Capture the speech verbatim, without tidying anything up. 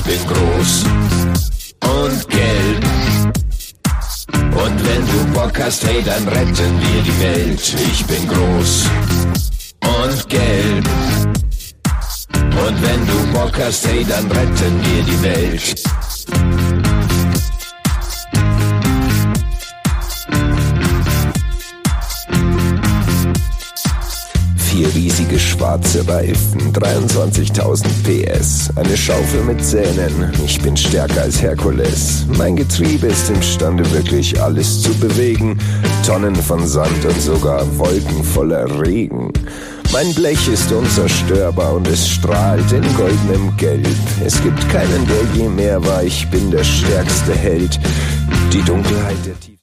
bin groß und gelb. Und wenn du Bock hast, hey, dann retten wir die Welt. Ich bin groß und gelb. Und wenn du Bock hast, hey, dann retten wir die Welt. Vier riesige schwarze Reifen, dreiundzwanzigtausend P S, eine Schaufel mit Zähnen, ich bin stärker als Herkules. Mein Getriebe ist imstande, wirklich alles zu bewegen, Tonnen von Sand und sogar Wolken voller Regen. Mein Blech ist unzerstörbar und es strahlt in goldenem Gelb. Es gibt keinen, der je mehr war, ich bin der stärkste Held. Die Dunkelheit der Tiefe.